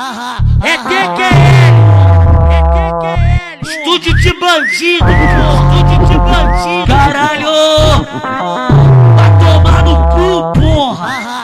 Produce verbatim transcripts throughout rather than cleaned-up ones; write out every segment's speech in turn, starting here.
É T Q L, é T Q L. Estúdio de bandido, estúdio de bandido. Caralho, vai tomar no cu, porra.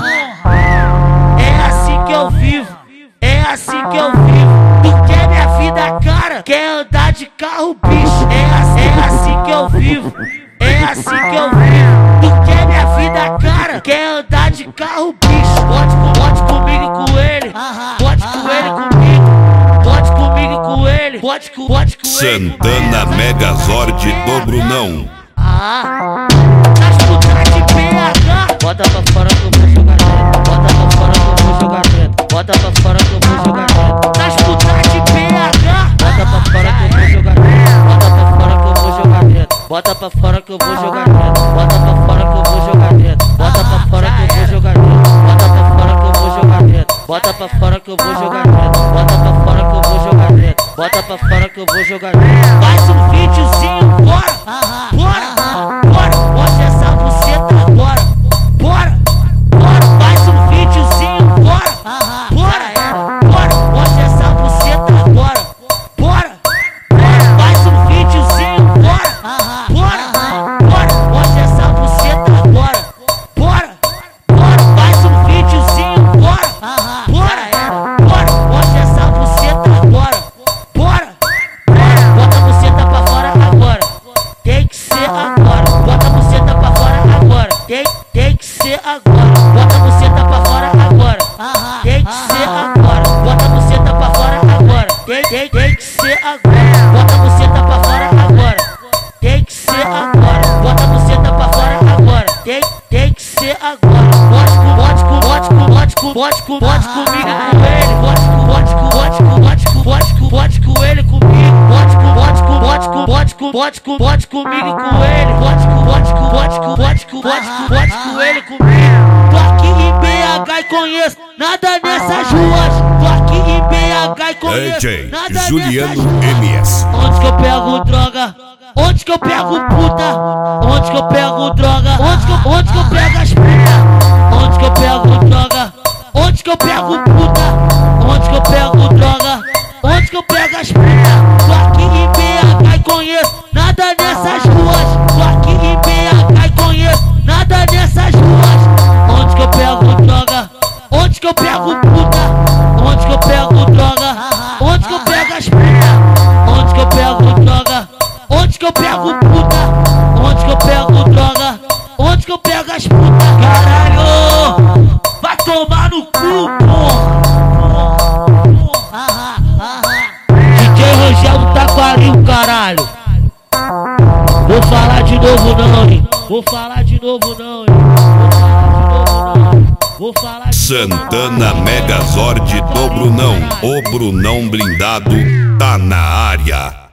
É assim que eu vivo, é assim que eu vivo. Tu quer minha vida, cara? Quer andar de carro, bicho? É assim, é assim que eu vivo, é assim que eu vivo. Tu quer minha vida, cara? Quer andar de carro, bicho? Pode, pode comigo com ele, pode com ele comigo, pode comigo com ele, pode com, pode com ele. Santana Megazord do Brunão. Ah, nas putas de P H. Bota pra fora que eu vou jogar dentro, bota pra fora que eu vou jogar dentro, bota pra fora que eu vou jogar dentro. Nas putas de P H. Bota pra fora que eu vou jogar dentro, bota pra fora que eu vou jogar dentro, bota pra fora que eu vou jogar dentro, bota pra fora que eu vou jogar dentro, bota pra fora que eu vou jogar dentro, bota pra fora que eu vou jogar dentro, bota pra fora que eu vou jogar dentro, bota pra fora que eu vou jogar dentro, bota pra fora que eu vou jogar dentro. Faz um videozinho, bora, bora, bora, mostra essa buceta agora, bora, bora, faz um videozinho, bora, bora, bora, mostra essa buceta agora, bora, bora, faz um videozinho, bora, bora, bora, mostra essa buceta agora, bora, bora, faz um videozinho, bora, bora, bora, mostra essa buceta agora, bora, bora, bota a buceta pra fora agora, tem que ser agora, bota a buceta pra fora agora, tem, tem que ser agora, bota a buceta pra fora agora, tem que ser agora, bota a buceta pra fora agora, tem, tem, tem que ser agora, bota a buceta pra fora agora, tem que ser agora, bota a buceta pra fora agora, tem, tem que ser agora. Pode com, pode com, pode com, pode com, pode comigo com ele, pode com, pode com, pode com, pode com, pode com, pode com ele comigo, pode com, pode com, pode com, pode com, pode com, pode comigo com ele, pode com, pode com, pode com, pode com, pode com, pode com ele comigo. Tô aqui em B H e conheço nada nessas ruas, tô aqui em B H e conheço D J nada Juliano nessas M S. Onde que eu pego droga? Onde que eu pego puta? Onde que eu pego droga? Onde que eu, onde que eu pego as putas? Onde que eu pego droga? Onde que eu pego puta? Onde que eu pego droga? Onde que eu pego as putas? Tô aqui em B H e conheço nada nessas ruas. Tô aqui em B H e conheço nada nessas ruas. Onde que eu pego droga? Onde que eu pego puta? Onde que eu pego droga? Onde que eu pego as putas? Onde que eu pego droga? Onde que eu pego puta? Onde que eu pego droga? Onde que eu pego as putas? Caralho, vai tomar no cu, porra. D J Rogério Taquaril, caralho. Vou falar de novo não, hein? Vou falar de novo não, hein? Vou falar de novo não, hein? Vou falar de Santana Megazord do Brunão. O Brunão blindado tá na área.